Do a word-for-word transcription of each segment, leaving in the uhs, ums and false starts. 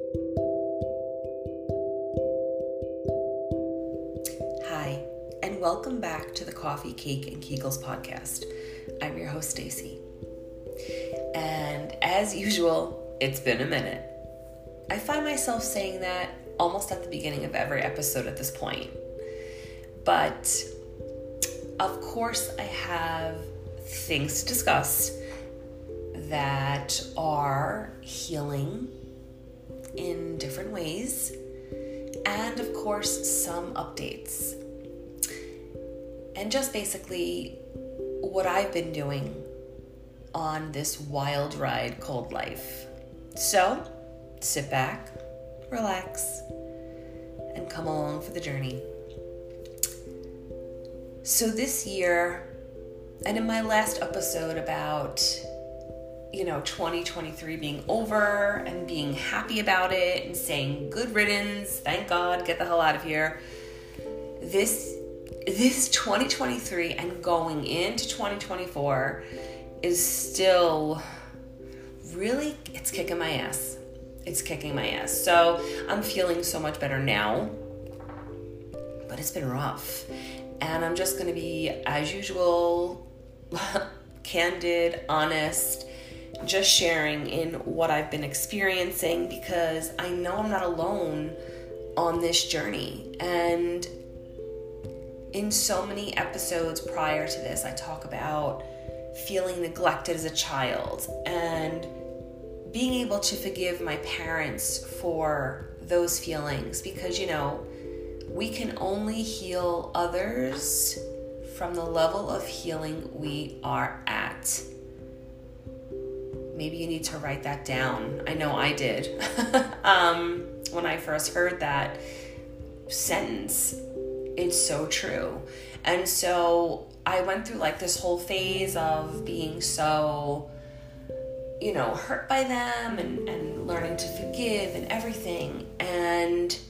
Hi, and welcome back to the Coffee, Cake, and Kegels podcast. I'm your host, Stacy. And as usual, it's been a minute. I find myself saying that almost at the beginning of every episode at this point. But, of course, I have things to discuss that are healing in different ways, and of course some updates, and just basically what I've been doing on this wild ride called life. So sit back, relax, and come along for the journey. So this year, and in my last episode about you know, twenty twenty-three being over and being happy about it and saying good riddance, thank God, get the hell out of here. This, this twenty twenty-three and going into twenty twenty-four is still really, it's kicking my ass. It's kicking my ass. So I'm feeling so much better now, but it's been rough. And I'm just going to be, as usual, candid, honest, just sharing in what I've been experiencing, because I know I'm not alone on this journey. And in so many episodes prior to this, I talk about feeling neglected as a child and being able to forgive my parents for those feelings, because, you know, we can only heal others from the level of healing we are at. Maybe you need to write that down. I know I did. um, when I first heard that sentence, it's so true. And so I went through like this whole phase of being so, you know, hurt by them and, and learning to forgive and everything. And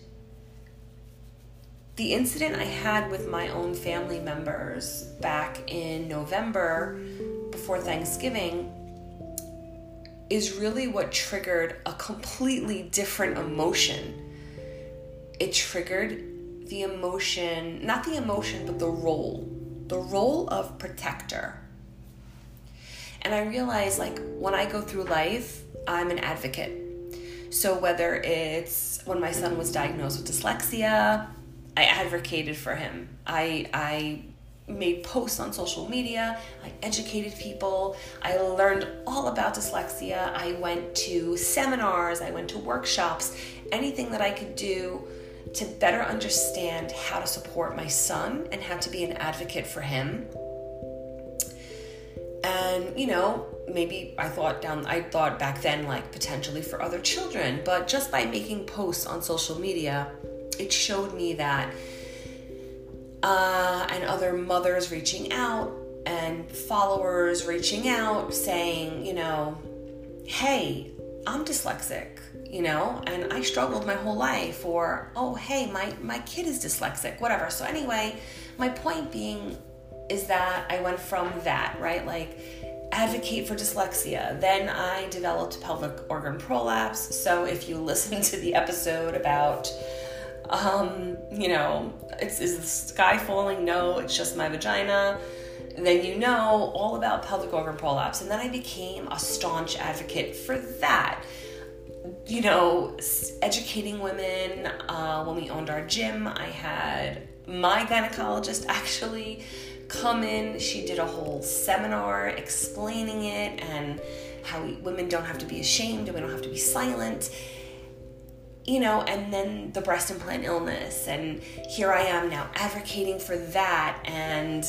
the incident I had with my own family members back in November before Thanksgiving is really what triggered a completely different emotion. It triggered the emotion, not the emotion, but the role, the role of protector. And I realized, like, when I go through life, I'm an advocate. So whether it's when my son was diagnosed with dyslexia, I advocated for him. I, I made posts on social media, I educated people, I learned all about dyslexia, I went to seminars, I went to workshops, anything that I could do to better understand how to support my son and how to be an advocate for him. And, you know, maybe I thought down, I thought back then, like, potentially for other children, but just by making posts on social media, it showed me that Uh, and other mothers reaching out and followers reaching out saying, you know, hey, I'm dyslexic, you know, and I struggled my whole life, or, oh, hey, my, my kid is dyslexic, whatever. So anyway, my point being is that I went from that, right? Like, advocate for dyslexia. Then I developed pelvic organ prolapse. So if you listen to the episode about Um, you know, it's, is the sky falling? No, it's just my vagina. Then you know all about pelvic organ prolapse. And then I became a staunch advocate for that. You know, educating women. Uh, when we owned our gym, I had my gynecologist actually come in. She did a whole seminar explaining it and how we, women don't have to be ashamed and we don't have to be silent. You know, and then the breast implant illness, and here I am now advocating for that. And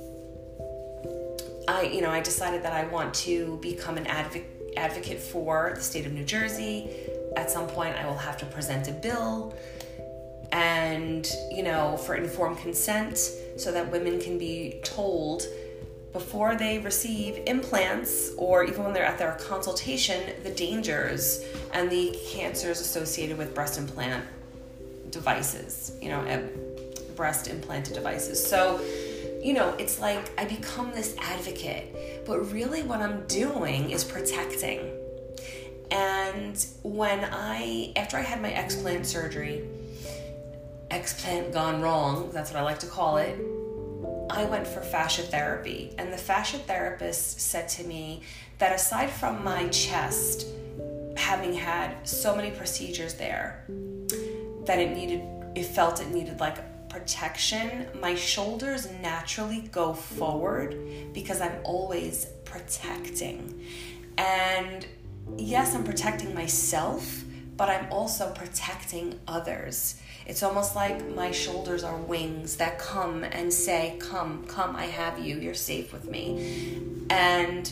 I, you know, I decided that I want to become an advocate advocate for the state of New Jersey. At some point, I will have to present a bill, and, you know, for informed consent, so that women can be told before they receive implants, or even when they're at their consultation, the dangers and the cancers associated with breast implant devices, you know, breast implanted devices. So, you know, it's like I become this advocate, but really what I'm doing is protecting. And when I, after I had my explant surgery, explant gone wrong, that's what I like to call it, I went for fascia therapy. And the fascia therapist said to me that aside from my chest having had so many procedures there, that it needed, it felt it needed like protection, my shoulders naturally go forward because I'm always protecting. And yes, I'm protecting myself, but I'm also protecting others. It's almost like my shoulders are wings that come and say, come, come, I have you, you're safe with me. And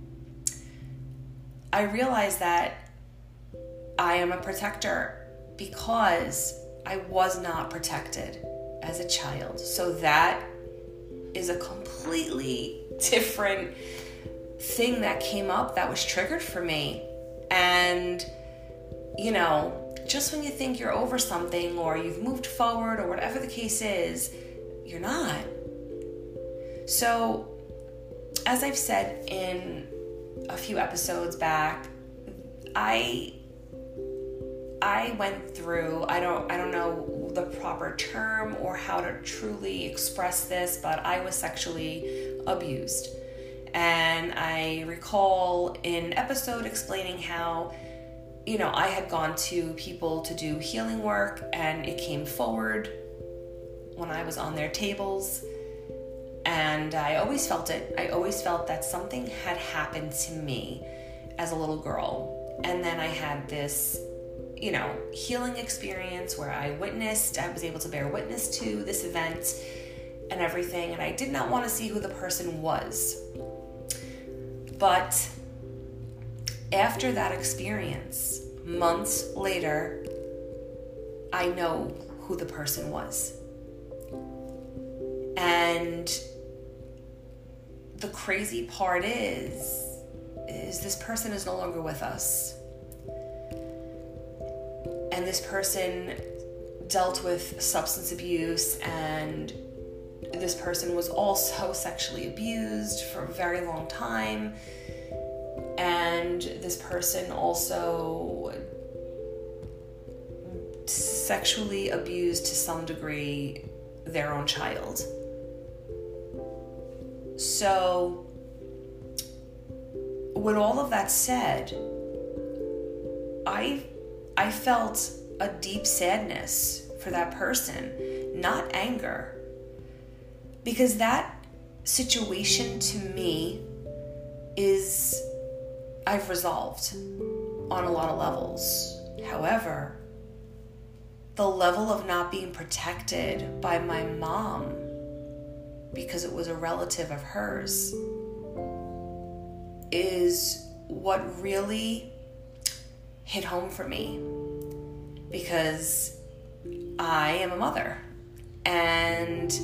I realized that I am a protector because I was not protected as a child. So that is a completely different thing that came up that was triggered for me. And, you know, just when you think you're over something or you've moved forward or whatever the case is, you're not. So, as I've said in a few episodes back, I I went through, I don't I don't know the proper term or how to truly express this, but I was sexually abused. And I recall an episode explaining how, you know, I had gone to people to do healing work and it came forward when I was on their tables. And I always felt it. I always felt that something had happened to me as a little girl. And then I had this, you know, healing experience where I witnessed, I was able to bear witness to this event and everything. And I did not want to see who the person was. But after that experience, months later, I know who the person was. And the crazy part is, is this person is no longer with us. And this person dealt with substance abuse, and this person was also sexually abused for a very long time. And this person also sexually abused to some degree their own child. So, with all of that said, I I felt a deep sadness for that person, not anger. Because that situation to me is, I've resolved on a lot of levels. However, the level of not being protected by my mom because it was a relative of hers is what really hit home for me, because I am a mother and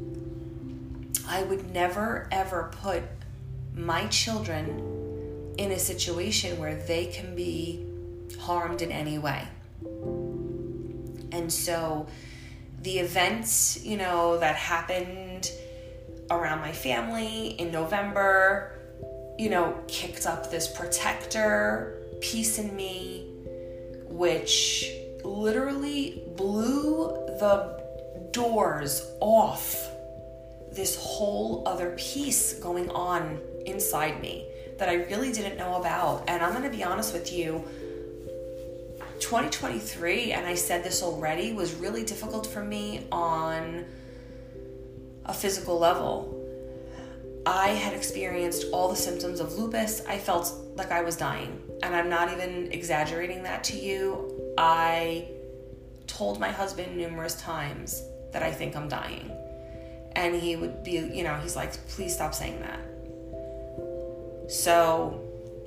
I would never ever put my children in a situation where they can be harmed in any way. And so the events, you know, that happened around my family in November, you know, kicked up this protector piece in me, which literally blew the doors off this whole other piece going on inside me that I really didn't know about. And I'm going to be honest with you, twenty twenty-three, and I said this already, was really difficult for me on a physical level. I had experienced all the symptoms of lupus. I felt like I was dying, and I'm not even exaggerating that to you. I told my husband numerous times that I think I'm dying. And he would be, you know, he's like, please stop saying that. So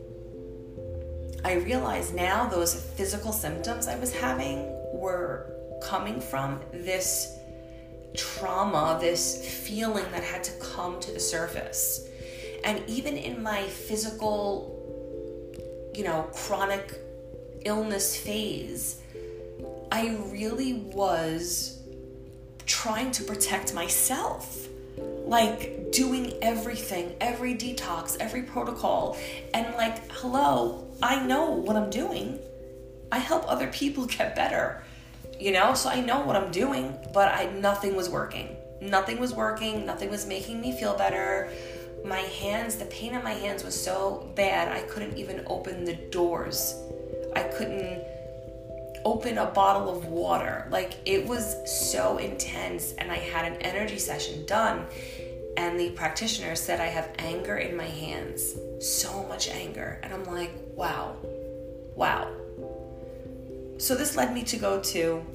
I realize now those physical symptoms I was having were coming from this trauma, this feeling that had to come to the surface. And even in my physical, you know, chronic illness phase, I really was trying to protect myself, like doing everything, every detox, every protocol. And like, hello, I know what I'm doing. I help other people get better, you know? So I know what I'm doing, but I nothing was working. Nothing was working. Nothing was making me feel better. My hands, the pain in my hands was so bad, I couldn't even open the doors. I couldn't open a bottle of water. Like, it was so intense, and I had an energy session done, and the practitioner said I have anger in my hands. So much anger. And I'm like, wow. Wow. So this led me to go to,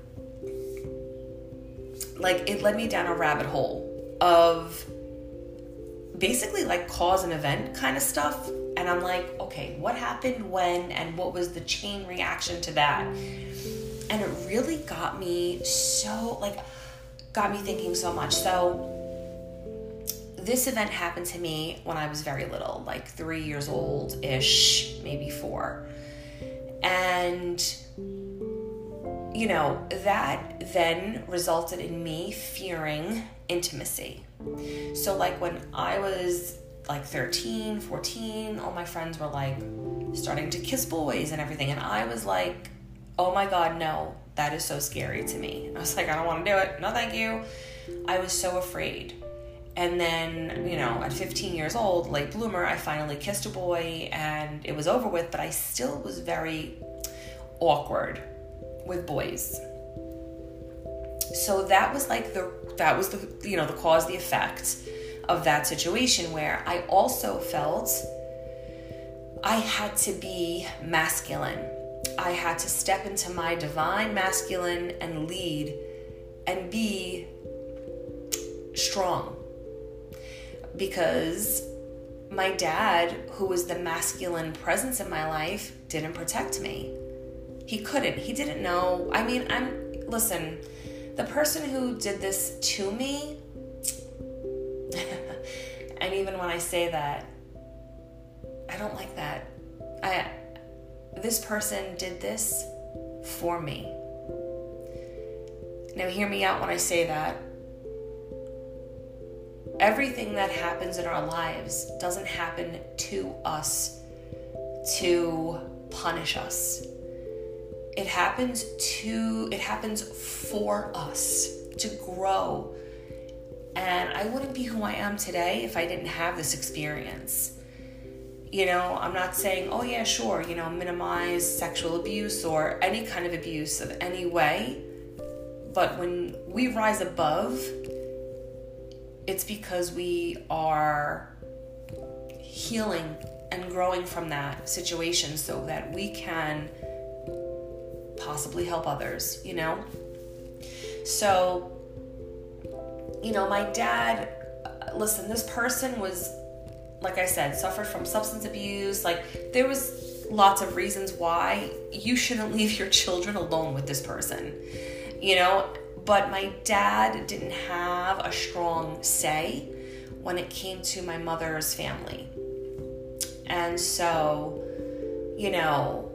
like, it led me down a rabbit hole of basically like cause and event kind of stuff. And I'm like, okay, what happened when, and what was the chain reaction to that? And it really got me so, like, got me thinking so much. So this event happened to me when I was very little, like three years old-ish, maybe four. And, you know, that then resulted in me fearing intimacy. So like when I was like thirteen, fourteen, all my friends were like starting to kiss boys and everything. And I was like, oh my God, no, that is so scary to me. I was like, I don't want to do it. No, thank you. I was so afraid. And then, you know, at fifteen years old, late bloomer, I finally kissed a boy and it was over with, but I still was very awkward with boys. So that was like the, that was the, you know, the cause, the effect of that situation, where I also felt I had to be masculine. I had to step into my divine masculine and lead and be strong. Because my dad, who was the masculine presence in my life, didn't protect me. He couldn't. He didn't know. I mean, I'm, listen, the person who did this to me, and even when I say that, I don't like that. I, this person did this for me. Now hear me out when I say that. Everything that happens in our lives doesn't happen to us to punish us. It happens to, it happens for us to grow. And I wouldn't be who I am today if I didn't have this experience. You know, I'm not saying, oh yeah, sure, you know, minimize sexual abuse or any kind of abuse of any way. But when we rise above, it's because we are healing and growing from that situation so that we can possibly help others, you know? So, you know, my dad, listen, this person was, like I said, suffered from substance abuse. Like, there was lots of reasons why you shouldn't leave your children alone with this person, you know? But my dad didn't have a strong say when it came to my mother's family. And so, you know,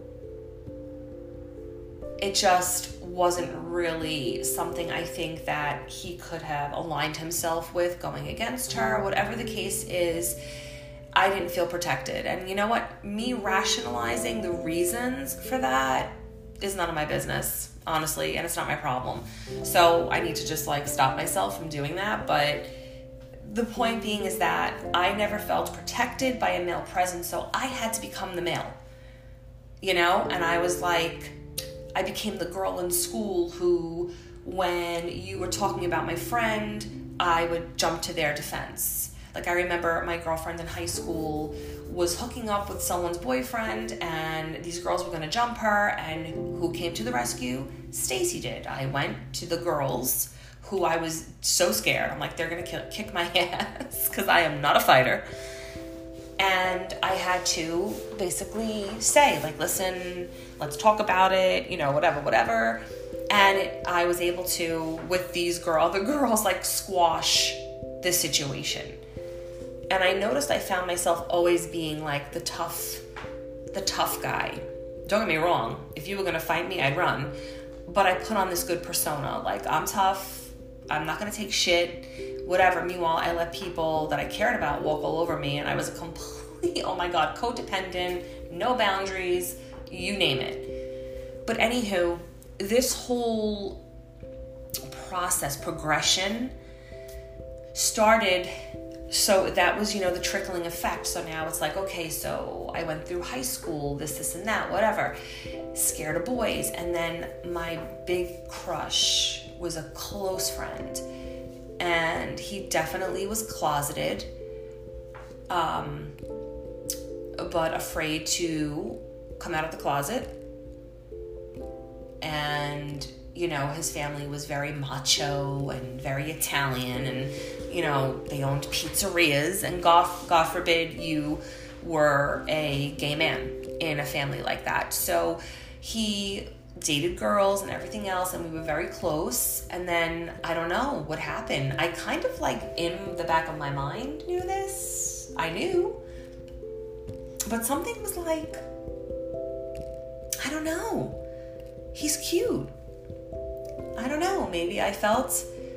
it just wasn't really something I think that he could have aligned himself with going against her. Whatever the case is, I didn't feel protected. And you know what? Me rationalizing the reasons for that is none of my business, honestly, and it's not my problem. So I need to just like stop myself from doing that. But the point being is that I never felt protected by a male presence, so I had to become the male, you know? And I was like, I became the girl in school who, when you were talking about my friend, I would jump to their defense. Like, I remember my girlfriend in high school was hooking up with someone's boyfriend, and these girls were going to jump her, and who came to the rescue? Stacy did. I went to the girls, who I was so scared. I'm like, they're going to kick my ass, because I am not a fighter. And I had to basically say, like, listen, let's talk about it, you know, whatever, whatever. And it, I was able to, with these girl, the girls, like, squash this situation. And I noticed I found myself always being like the tough, the tough guy. Don't get me wrong. If you were going to fight me, I'd run. But I put on this good persona. Like, I'm tough. I'm not going to take shit. Whatever. Meanwhile, I let people that I cared about walk all over me. And I was a complete, oh my God, codependent, no boundaries, you name it. But anywho, this whole process, progression, started, so that was, you know, the trickling effect. So now it's like, okay, so I went through high school, this, this, and that, whatever, scared of boys. And then my big crush was a close friend, and he definitely was closeted, um, but afraid to come out of the closet. And, you know, his family was very macho and very Italian, and, you know, they owned pizzerias, and God, God forbid you were a gay man in a family like that. So he dated girls and everything else, and we were very close. And then I don't know what happened. I kind of like in the back of my mind knew this. I knew. But something was like, I don't know. He's cute. I don't know. Maybe I felt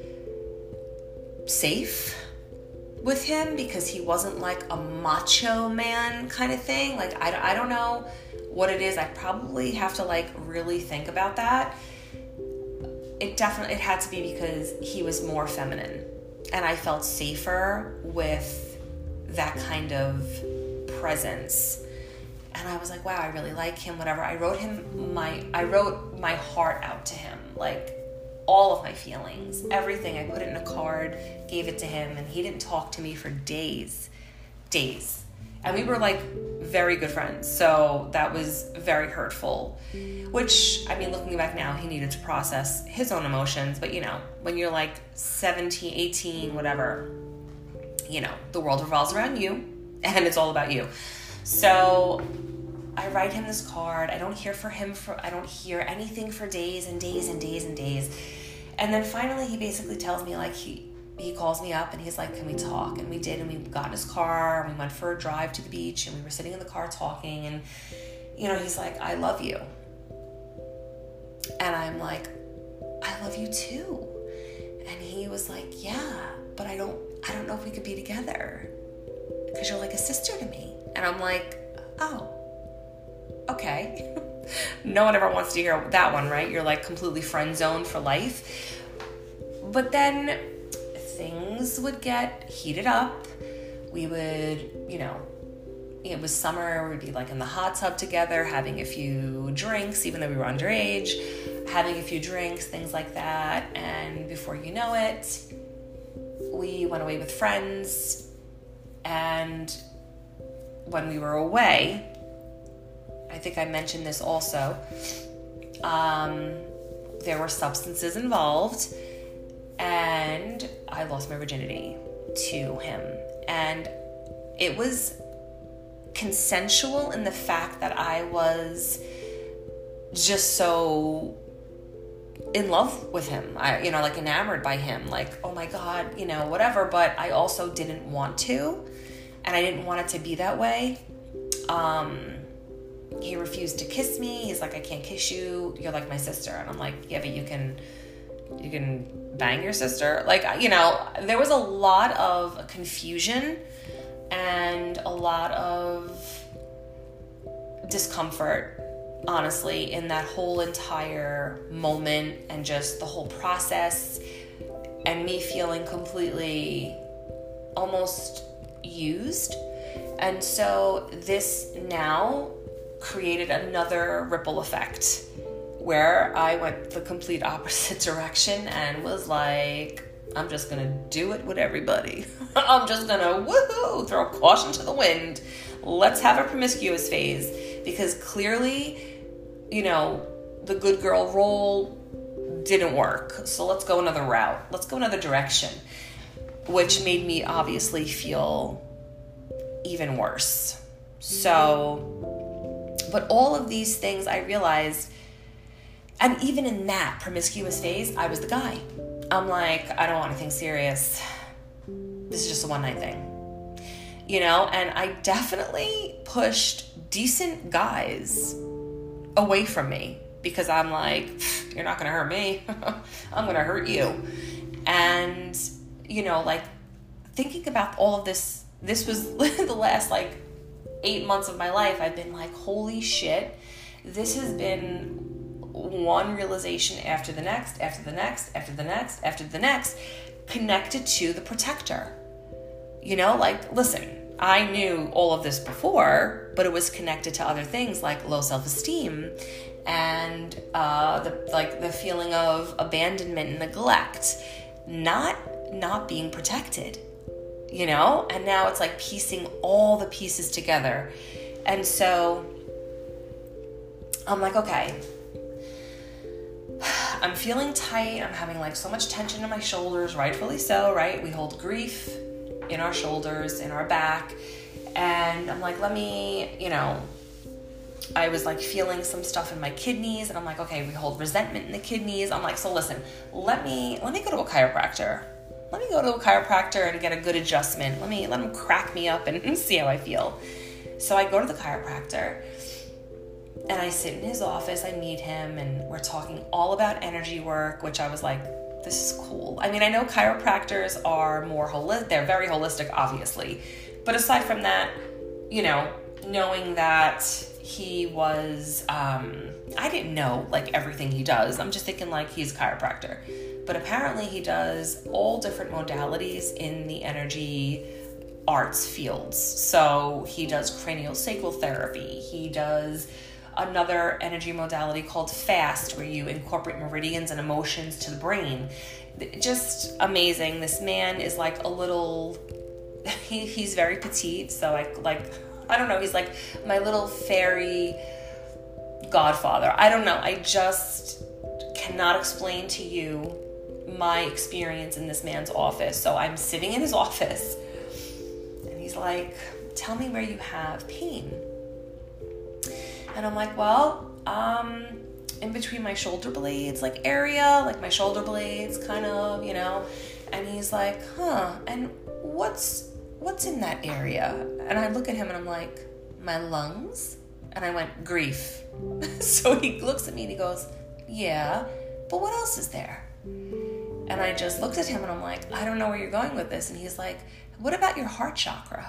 safe with him because he wasn't like a macho man kind of thing. Like, I, I don't know what it is. I probably have to like really think about that. It definitely, it had to be because he was more feminine, and I felt safer with that kind of presence. And I was like, wow, I really like him, whatever. I wrote him my, I wrote my heart out to him, like all of my feelings, everything. I put it in a card, gave it to him, and he didn't talk to me for days, days. And we were like very good friends. So that was very hurtful, which, I mean, looking back now, he needed to process his own emotions. But, you know, when you're like seventeen, eighteen, whatever, you know, the world revolves around you and it's all about you. So I write him this card. I don't hear for him for, I don't hear anything for days and days and days and days. And then finally he basically tells me, like, he, he calls me up and he's like, can we talk? And we did, and we got in his car and we went for a drive to the beach, and we were sitting in the car talking, and, you know, he's like, I love you. And I'm like, I love you too. And he was like, yeah, but I don't, I don't know if we could be together because you're like a sister to me. And I'm like, oh, okay. No one ever wants to hear that one, right? You're like completely friend zoned for life. But then things would get heated up. We would, you know, it was summer, we'd be like in the hot tub together, having a few drinks, even though we were underage, having a few drinks, things like that. And before you know it, we went away with friends. And when we were away, I think I mentioned this also, um, there were substances involved, and I lost my virginity to him. And it was consensual in the fact that I was just so in love with him. I, you know, like enamored by him, like, oh my God, you know, whatever. But I also didn't want to, and I didn't want it to be that way. Um, he refused to kiss me. He's like, I can't kiss you. You're like my sister. And I'm like, yeah, but you can, you can bang your sister. Like, you know, there was a lot of confusion and a lot of discomfort, honestly, in that whole entire moment, and just the whole process, and me feeling completely almost used. And so this now created another ripple effect where I went the complete opposite direction and was like, I'm just gonna do it with everybody. I'm just gonna woohoo, throw caution to the wind. Let's have a promiscuous phase, because clearly, you know, the good girl role didn't work. So let's go another route. Let's go another direction, which made me obviously feel even worse. So, but all of these things I realized, and even in that promiscuous phase, I was the guy. I'm like, I don't want anything serious. This is just a one night thing, you know? And I definitely pushed decent guys away from me because I'm like, you're not going to hurt me. I'm going to hurt you. And, you know, like thinking about all of this, this was the last like eight months of my life, I've been like, holy shit, this has been one realization after the next, after the next, after the next, after the next, connected to the protector. You know, like, listen, I knew all of this before, but it was connected to other things like low self-esteem and uh, the like the feeling of abandonment and neglect, not not being protected, you know? And now it's like piecing all the pieces together. And so I'm like, okay, I'm feeling tight. I'm having like so much tension in my shoulders, rightfully so, right? We hold grief in our shoulders, in our back. And I'm like, let me, you know, I was like feeling some stuff in my kidneys, and I'm like, okay, we hold resentment in the kidneys. I'm like, so listen, let me, let me go to a chiropractor. Let me go to a chiropractor and get a good adjustment. Let me, let him crack me up and, and see how I feel. So I go to the chiropractor and I sit in his office, I meet him, and we're talking all about energy work, which I was like, this is cool. I mean, I know chiropractors are more holistic, they're very holistic, obviously. But aside from that, you know, knowing that he was, um, I didn't know like everything he does. I'm just thinking like he's a chiropractor. But apparently he does all different modalities in the energy arts fields. So he does craniosacral therapy. He does another energy modality called FAST, where you incorporate meridians and emotions to the brain. Just amazing. This man is like a little, he, he's very petite. So I like, I don't know. He's like my little fairy godfather. I don't know. I just cannot explain to you my experience in this man's office. So I'm sitting in his office and he's like, tell me where you have pain. And I'm like, well, um, in between my shoulder blades, like area, like my shoulder blades kind of, you know, and he's like, huh, and what's, what's in that area? And I look at him and I'm like, my lungs? And I went, grief. So he looks at me and he goes, yeah, but what else is there? And I just looked at him and I'm like, I don't know where you're going with this. And he's like, what about your heart chakra?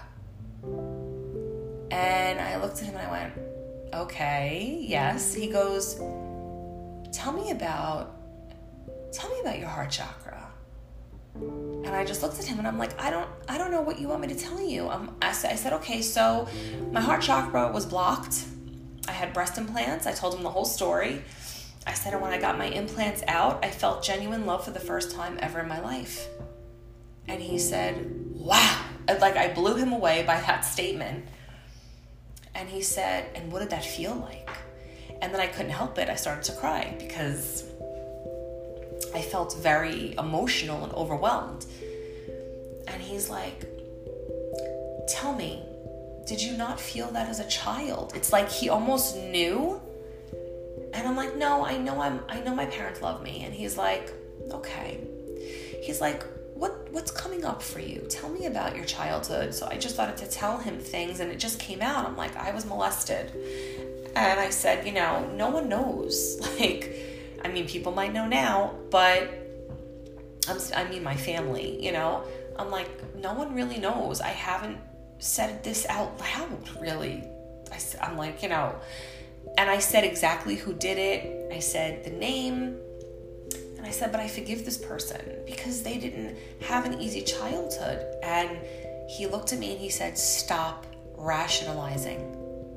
And I looked at him and I went, okay, yes. He goes, tell me about, tell me about your heart chakra. And I just looked at him and I'm like, I don't, I don't know what you want me to tell you. Um, I, I said, okay, so my heart chakra was blocked. I had breast implants. I told him the whole story. I said, and when I got my implants out, I felt genuine love for the first time ever in my life. And he said, wow. Like I blew him away by that statement. And he said, and what did that feel like? And then I couldn't help it. I started to cry because I felt very emotional and overwhelmed. And he's like, tell me, did you not feel that as a child? It's like he almost knew. And I'm like, no, I know I'm, I know my parents love me. And he's like, okay. He's like, what, what's coming up for you? Tell me about your childhood. So I just started to tell him things and it just came out. I'm like, I was molested. And I said, you know, no one knows. Like, I mean, people might know now, but I'm, I mean, my family, you know, I'm like, no one really knows. I haven't said this out loud, really. I, I'm like, you know, and I said exactly who did it. I said the name. And I said, but I forgive this person because they didn't have an easy childhood. And he looked at me and he said, stop rationalizing.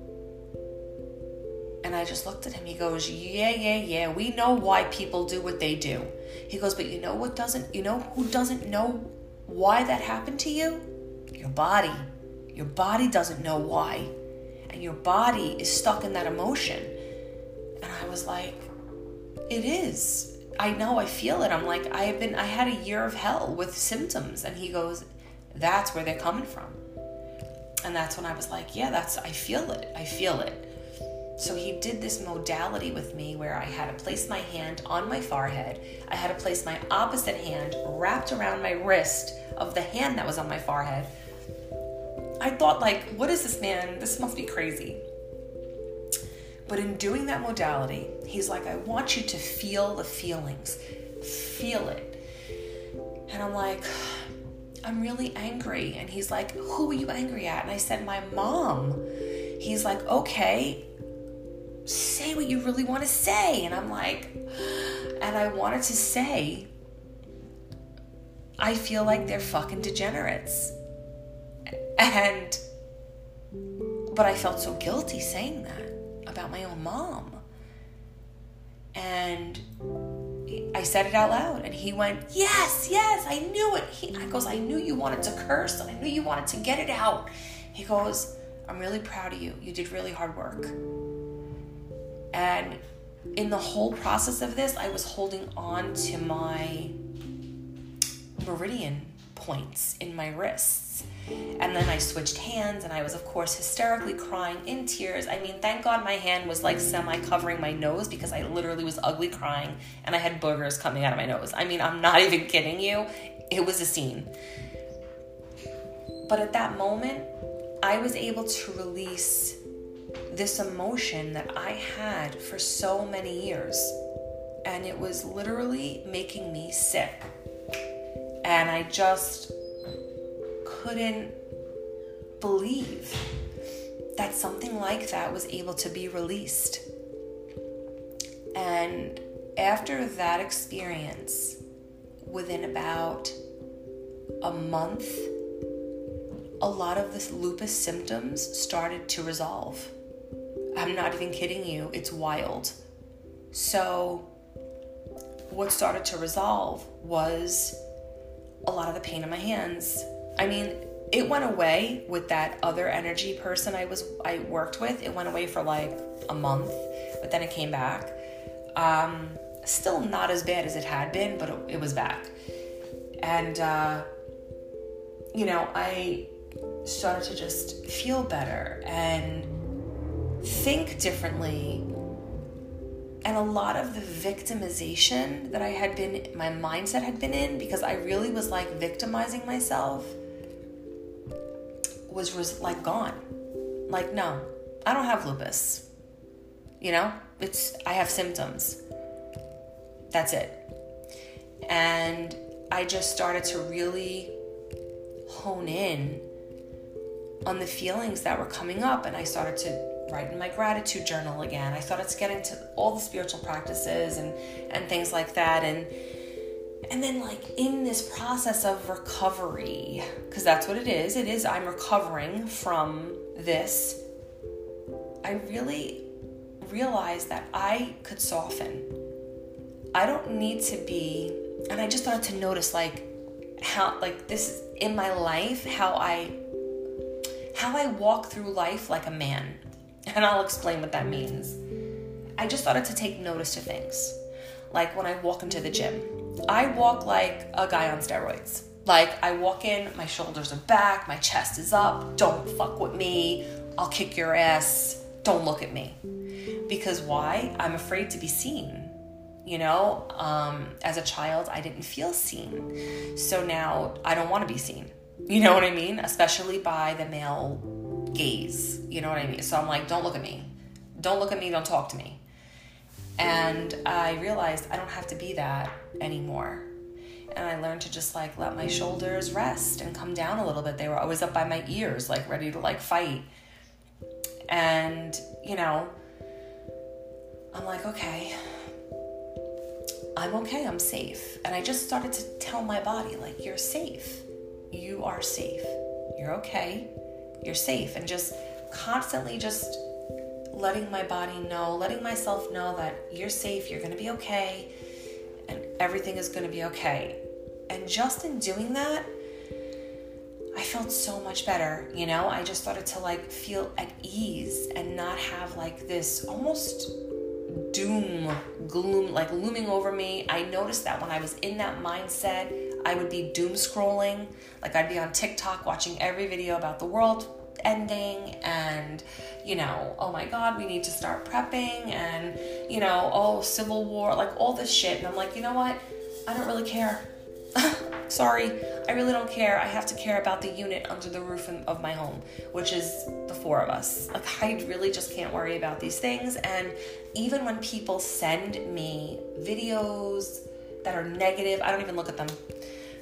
And I just looked at him. He goes, yeah, yeah, yeah. We know why people do what they do. He goes, but you know what doesn't, you know who doesn't know why that happened to you? Your body. Your body doesn't know why. And your body is stuck in that emotion. And I was like, it is. I know, I feel it. I'm like, I have been, I had a year of hell with symptoms. And he goes, that's where they're coming from. And that's when I was like, yeah, that's, I feel it. I feel it. So he did this modality with me where I had to place my hand on my forehead. I had to place my opposite hand wrapped around my wrist of the hand that was on my forehead. I thought, like, what is this, man? This must be crazy. But in doing that modality, he's like, I want you to feel the feelings. Feel it. And I'm like, I'm really angry. And he's like, who are you angry at? And I said, my mom. he's like, okay, say what you really want to say. And I'm like, and I wanted to say, I feel like they're fucking degenerates. And, but I felt so guilty saying that about my own mom. And I said it out loud, and he went, yes, yes, I knew it. He, I goes, I knew you wanted to curse, and I knew you wanted to get it out. He goes, I'm really proud of you. You did really hard work. And in the whole process of this, I was holding on to my meridian points in my wrists. And then I switched hands, and I was, of course, hysterically crying in tears. I mean, thank God my hand was like semi-covering my nose, because I literally was ugly crying, and I had boogers coming out of my nose. I mean, I'm not even kidding you. It was a scene. But at that moment, I was able to release this emotion that I had for so many years. And it was literally making me sick. And I just couldn't believe that something like that was able to be released. And after that experience, within about a month, a lot of the lupus symptoms started to resolve. I'm not even kidding you. It's wild. So what started to resolve was a lot of the pain in my hands. I mean, it went away with that other energy person I was I worked with. It went away for like a month, but then it came back. Um, still not as bad as it had been, but it, it was back. And, uh, you know, I started to just feel better and think differently. And a lot of the victimization that I had been, my mindset had been in, because I really was like victimizing myself, was res- like gone. Like, no, I don't have lupus. You know, it's, I have symptoms. That's it. And I just started to really hone in on the feelings that were coming up, and I started to write in my gratitude journal again. I started to get into all the spiritual practices and, and things like that. And, and then like in this process of recovery, because that's what it is. It is, I'm recovering from this. I really realized that I could soften. I don't need to be, and I just started to notice like how, like this in my life, how I, how I walk through life like a man. And I'll explain what that means. I just started to take notice to things. Like when I walk into the gym, I walk like a guy on steroids. Like I walk in, my shoulders are back, my chest is up. Don't fuck with me. I'll kick your ass. Don't look at me. Because why? I'm afraid to be seen. You know, um, as a child, I didn't feel seen. So now I don't want to be seen. You know what I mean? Especially by the male gaze, you know what I mean? So I'm like, don't look at me. Don't look at me, don't talk to me. And I realized I don't have to be that anymore. And I learned to just like let my shoulders rest and come down a little bit. They were always up by my ears, like ready to like fight. And, you know, I'm like, okay, I'm okay, I'm safe. And I just started to tell my body, like, you're safe. You are safe. You're okay. You're safe. And just constantly just letting my body know, letting myself know that you're safe, you're going to be okay, and everything is going to be okay. And just in doing that, I felt so much better, you know? I just started to like feel at ease and not have like this almost doom, gloom, like looming over me. I noticed that when I was in that mindset, I would be doom scrolling. Like I'd be on TikTok watching every video about the world ending and, you know, oh my God, we need to start prepping and, you know, oh, civil war, like all this shit. And I'm like, you know what? I don't really care. Sorry, I really don't care. I have to care about the unit under the roof of my home, which is the four of us. Like, I really just can't worry about these things. And even when people send me videos that are negative, I don't even look at them.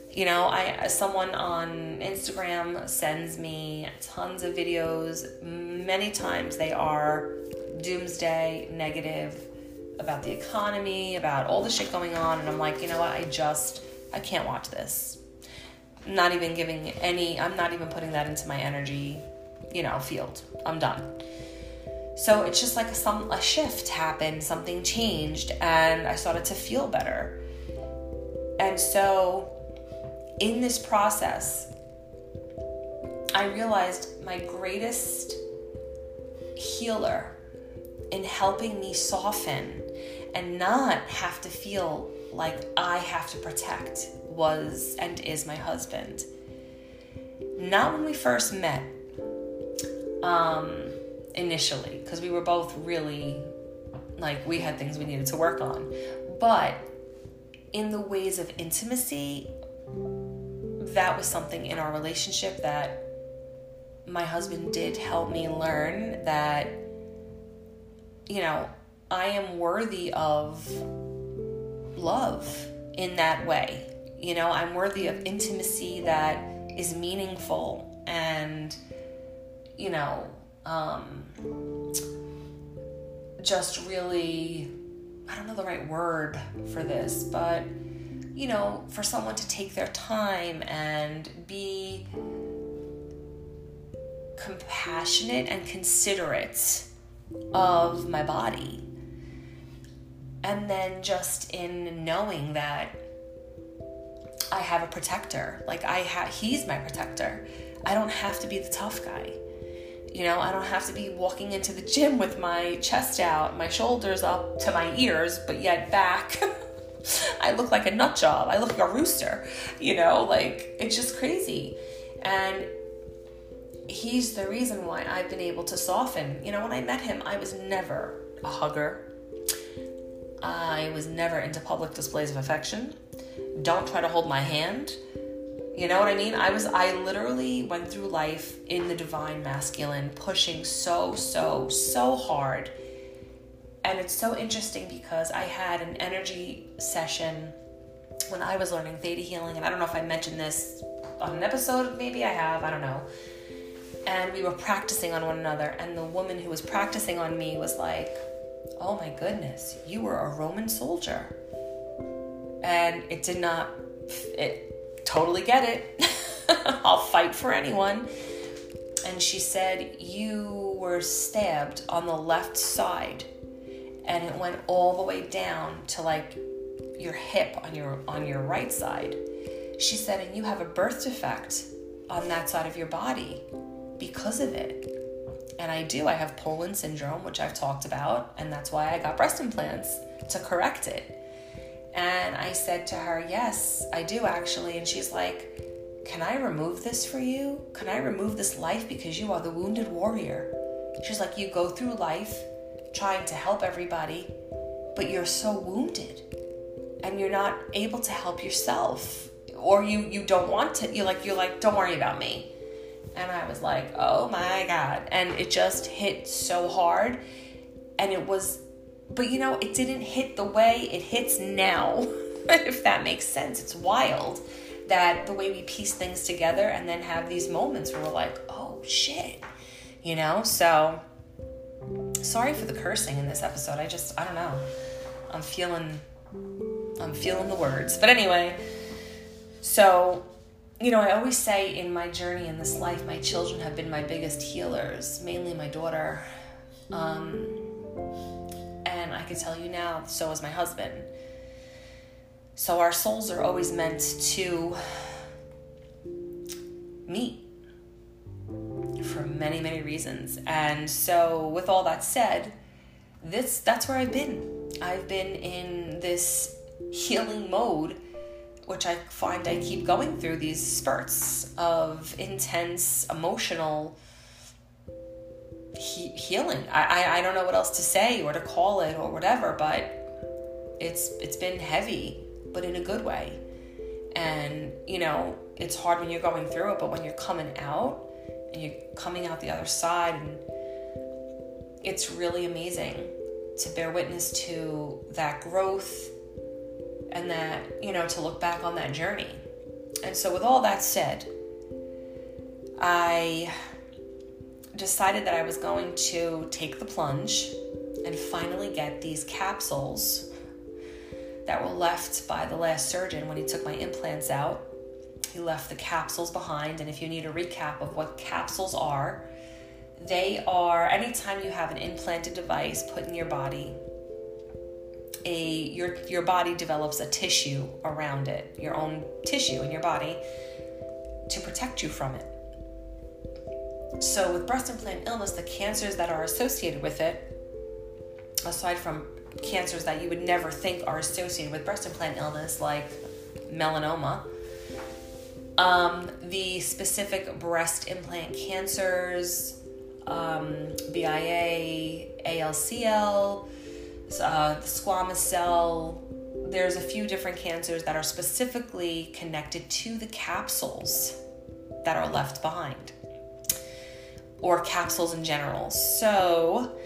You know, I someone on Instagram sends me tons of videos. Many times they are doomsday, negative, about the economy, about all the shit going on. And I'm like, you know what? I just, I can't watch this. I'm not even giving any, I'm not even putting that into my energy, you know, field. I'm done. So it's just like some, a shift happened, something changed, and I started to feel better. And so in this process, I realized my greatest healer in helping me soften and not have to feel like I have to protect was and is my husband. Not when we first met, um, initially, because we were both really, like, we had things we needed to work on. But in the ways of intimacy, that was something in our relationship that my husband did help me learn, that, you know, I am worthy of love in that way. You know, I'm worthy of intimacy that is meaningful and, you know, um, just really, I don't know the right word for this, but, you know, for someone to take their time and be compassionate and considerate of my body. And then just in knowing that I have a protector, like I have, he's my protector. I don't have to be the tough guy. You know, I don't have to be walking into the gym with my chest out, my shoulders up to my ears, but yet back, I look like a nut job. I look like a rooster, you know, like it's just crazy. And he's the reason why I've been able to soften. You know, when I met him, I was never a hugger. I was never into public displays of affection. Don't try to hold my hand. You know what I mean? I was, I literally went through life in the divine masculine, pushing so, so, so hard. And it's so interesting because I had an energy session when I was learning theta healing. And I don't know if I mentioned this on an episode, maybe I have, I don't know. And we were practicing on one another. And the woman who was practicing on me was like, oh my goodness, you were a Roman soldier. And it did not, it totally get it. I'll fight for anyone. And she said, you were stabbed on the left side and it went all the way down to like your hip on your on your right side. She said, and you have a birth defect on that side of your body because of it. And I do. I have Poland syndrome, which I've talked about, and that's why I got breast implants, to correct it. And I said to her, yes, I do actually. And she's like, can I remove this for you? Can I remove this life because you are the wounded warrior? She's like, you go through life trying to help everybody, but you're so wounded and you're not able to help yourself, or you, you don't want to, you're like, you're like, don't worry about me. And I was like, oh my God. And it just hit so hard. And it was, but you know, it didn't hit the way it hits now, if that makes sense. It's wild that the way we piece things together and then have these moments where we're like, oh shit, you know? So sorry for the cursing in this episode. I just, I don't know. I'm feeling, I'm feeling the words. But anyway, so, you know, I always say in my journey in this life, my children have been my biggest healers, mainly my daughter. Um, and I can tell you now, so is my husband. So our souls are always meant to meet for many, many reasons. And so with all that said, this that's where I've been. I've been in this healing mode, which I find I keep going through these spurts of intense emotional he- healing. I, I I don't know what else to say or to call it or whatever, but it's it's been heavy, but in a good way. And, you know, it's hard when you're going through it, but when you're coming out and you're coming out the other side, and it's really amazing to bear witness to that growth and that, you know, to look back on that journey. And so with all that said, I decided that I was going to take the plunge and finally get these capsules that were left by the last surgeon when he took my implants out. He left the capsules behind, and if you need a recap of what capsules are, they are anytime you have an implanted device put in your body, a your your body develops a tissue around it, your own tissue in your body, to protect you from it. So with breast implant illness, the cancers that are associated with it, aside from cancers that you would never think are associated with breast implant illness, like melanoma, um, the specific breast implant cancers, um, B I A, A L C L, uh, the squamous cell, there's a few different cancers that are specifically connected to the capsules that are left behind, or capsules in general. So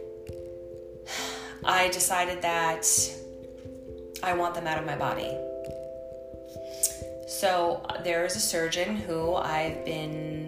I decided that I want them out of my body. So there is a surgeon who I've been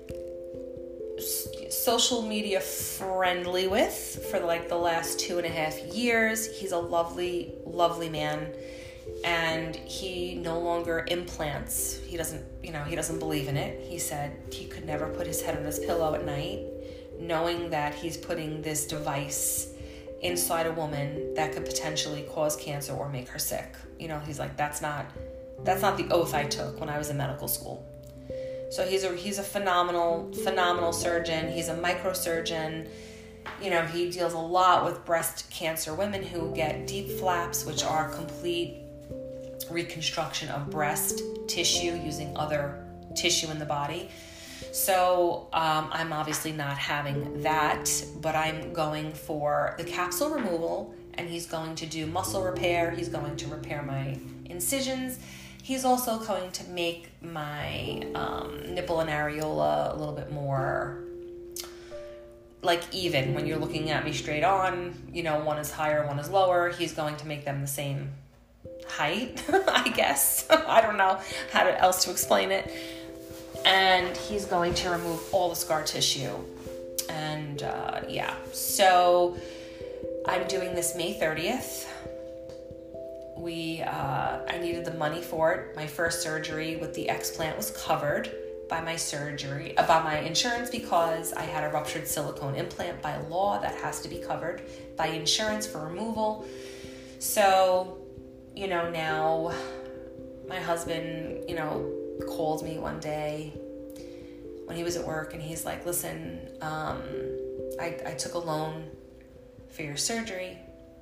social media friendly with for like the last two and a half years. He's a lovely, lovely man, and he no longer implants. He doesn't, you know, he doesn't believe in it. He said he could never put his head on his pillow at night knowing that he's putting this device inside a woman that could potentially cause cancer or make her sick. You know, he's like, that's not that's not the oath I took when I was in medical school. So he's a he's a phenomenal, phenomenal surgeon. He's a microsurgeon. You know, he deals a lot with breast cancer women who get deep flaps, which are complete reconstruction of breast tissue using other tissue in the body. So um, I'm obviously not having that, but I'm going for the capsule removal, and he's going to do muscle repair. He's going to repair my incisions. He's also going to make my um, nipple and areola a little bit more like even when you're looking at me straight on. You know, one is higher, one is lower. He's going to make them the same height, I guess. I don't know how to, else to explain it. And he's going to remove all the scar tissue. And uh, yeah, so I'm doing this May thirtieth. We, uh, I needed the money for it. My first surgery with the explant was covered by my surgery, uh, by my insurance, because I had a ruptured silicone implant. By law, that has to be covered by insurance for removal. So, you know, now my husband, you know, called me one day when he was at work, and he's like, listen, um, I, I took a loan for your surgery,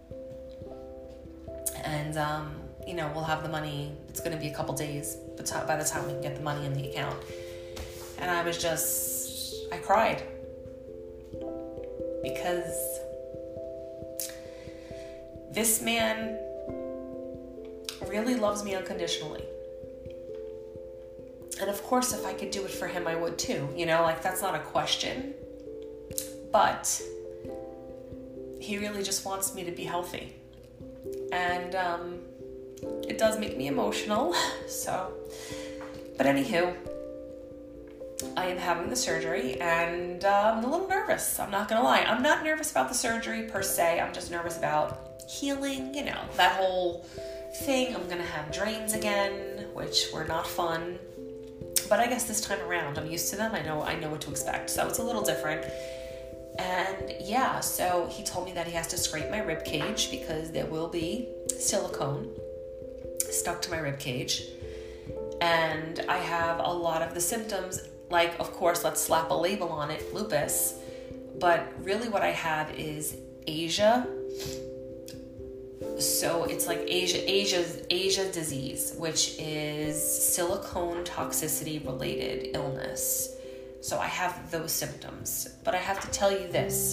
and, um, you know, we'll have the money. It's going to be a couple days by the time we can get the money in the account. And I was just, I cried, because this man really loves me unconditionally. And of course, if I could do it for him, I would too. You know, like, that's not a question. But he really just wants me to be healthy. And um, it does make me emotional. So, but anywho, I am having the surgery, and uh, I'm a little nervous. I'm not going to lie. I'm not nervous about the surgery per se. I'm just nervous about healing, you know, that whole thing. I'm going to have drains again, which were not fun. But I guess this time around, I'm used to them. I know I know what to expect. So it's a little different. And yeah, so he told me that he has to scrape my rib cage because there will be silicone stuck to my rib cage. And I have a lot of the symptoms, like, of course, let's slap a label on it, lupus. But really what I have is Asia. So it's like Asia, Asia's Asia disease, which is silicone toxicity related illness. So I have those symptoms. But I have to tell you this.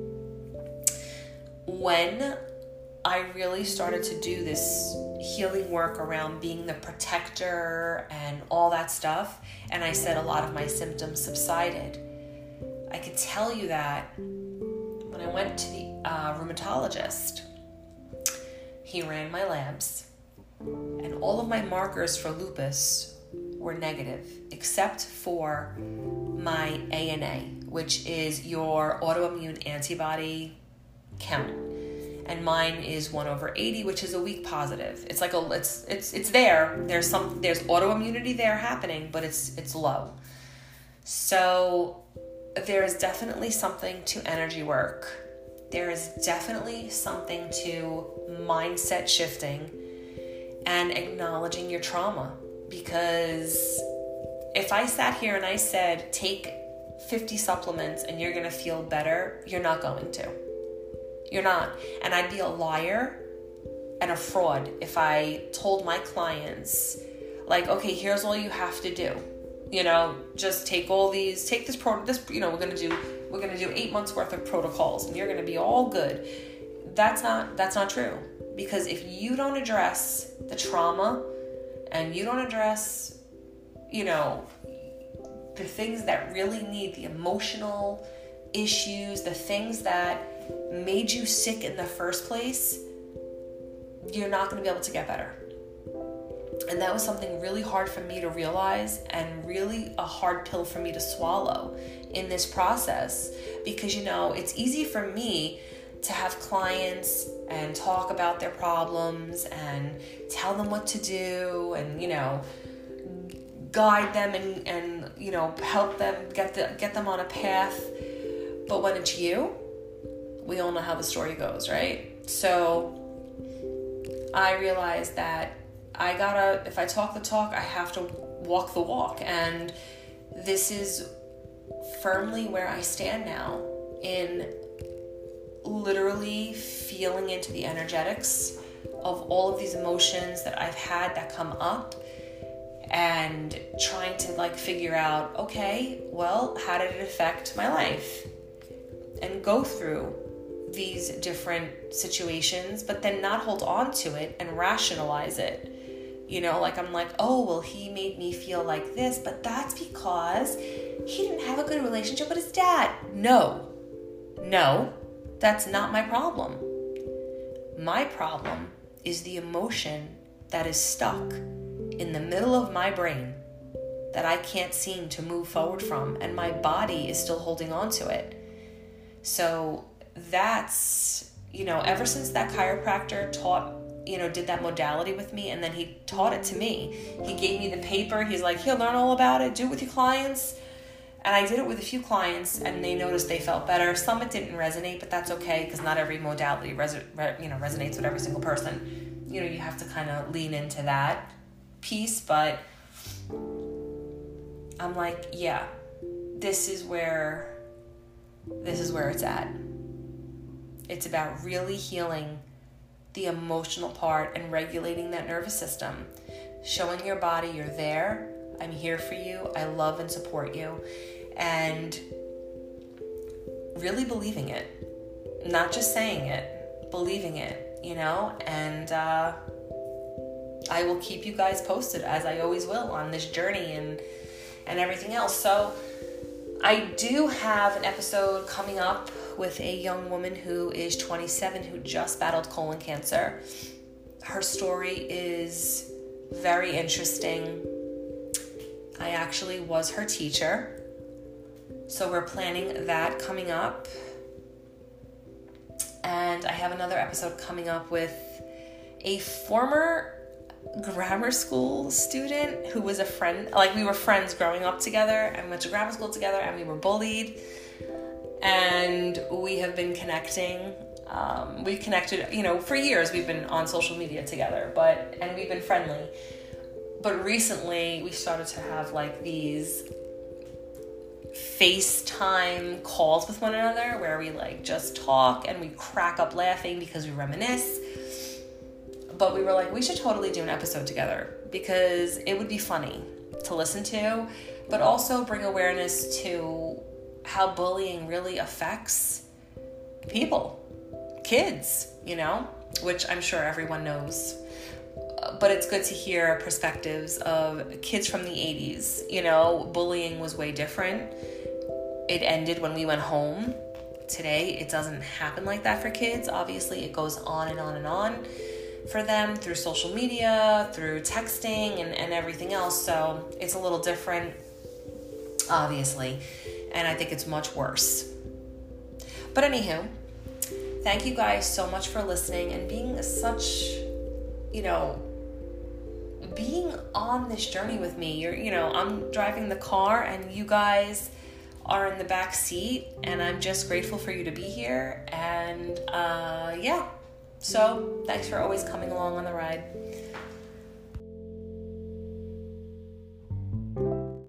When I really started to do this healing work around being the protector and all that stuff, and I said a lot of my symptoms subsided, I could tell you that when I went to the uh, rheumatologist, he ran my labs, and all of my markers for lupus were negative, except for my A N A, which is your autoimmune antibody count. And mine is one over eighty, which is a weak positive. It's like a, it's, it's, it's there. There's some, there's autoimmunity there happening, but it's, it's low. So there is definitely something to energy work. There is definitely something to mindset shifting and acknowledging your trauma. Because if I sat here and I said, take fifty supplements and you're going to feel better, you're not going to. You're not. And I'd be a liar and a fraud if I told my clients, like, okay, here's all you have to do. You know, just take all these, take this, pro, this, you know, we're going to do, we're going to do eight months worth of protocols and you're going to be all good. That's not, that's not true. Because if you don't address the trauma and you don't address, you know, the things that really need, the emotional issues, the things that made you sick in the first place, you're not going to be able to get better. And that was something really hard for me to realize and really a hard pill for me to swallow in this process. Because, you know, it's easy for me to have clients and talk about their problems and tell them what to do and, you know, guide them and, and you know, help them get the, get them on a path. But when it's you, we all know how the story goes, right? So I realized that I gotta, if I talk the talk, I have to walk the walk. And this is firmly where I stand now, in literally feeling into the energetics of all of these emotions that I've had that come up and trying to like figure out, okay, well, how did it affect my life? And go through these different situations, but then not hold on to it and rationalize it. You know, like I'm like, oh, well, he made me feel like this, but that's because he didn't have a good relationship with his dad. No, no, that's not my problem. My problem is the emotion that is stuck in the middle of my brain that I can't seem to move forward from, and my body is still holding on to it. So that's, you know, ever since that chiropractor taught, you know, did that modality with me, and then he taught it to me. He gave me the paper. He's like, here, learn all about it. Do it with your clients. And I did it with a few clients, and they noticed they felt better. Some it didn't resonate, but that's okay, because not every modality res- re- you know, resonates with every single person. You know, you have to kind of lean into that piece. But I'm like, yeah, this is where, this is where it's at. It's about really healing the emotional part and regulating that nervous system. Showing your body you're there. I'm here for you. I love and support you. And really believing it. Not just saying it, believing it, you know? And uh, I will keep you guys posted, as I always will, on this journey and, and everything else. So I do have an episode coming up with a young woman who is twenty-seven who just battled colon cancer. Her story is very interesting. I actually was her teacher. So we're planning that coming up. And I have another episode coming up with a former grammar school student who was a friend. Like, we were friends growing up together and went to grammar school together, and we were bullied. And we have been connecting. Um, we've connected, you know, for years. We've been on social media together, but and we've been friendly. But recently, we started to have like these FaceTime calls with one another where we like just talk and we crack up laughing because we reminisce. But we were like, we should totally do an episode together, because it would be funny to listen to, but also bring awareness to how bullying really affects people, kids, you know, which I'm sure everyone knows. But it's good to hear perspectives of kids from the eighties. You know, bullying was way different. It ended when we went home. Today, it doesn't happen like that for kids. Obviously, it goes on and on and on. for them through social media, through texting, and, and everything else. So it's a little different, obviously, and I think it's much worse. But anywho, thank you guys so much for listening and being such, you know, being on this journey with me. You're, you know, I'm driving the car and you guys are in the back seat, and I'm just grateful for you to be here. And uh, yeah, so thanks for always coming along on the ride.